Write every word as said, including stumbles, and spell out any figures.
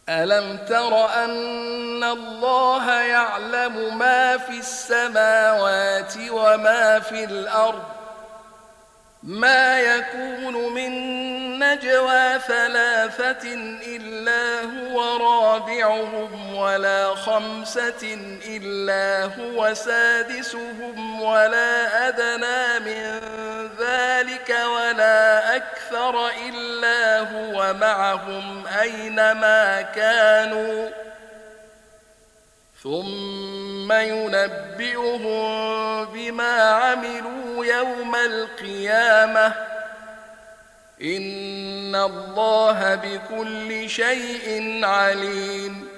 ألم تر أن الله يعلم ما في السماوات وما في الأرض ما يكون من نجوى ثلاثة إلا هو رابعهم ولا خمسة إلا هو سادسهم ولا أدنى من ذلك ولا أكثر إلا هو معهم أينما كانوا ثم ينبئهم بما عملوا يوم القيامة إن الله بكل شيء عليم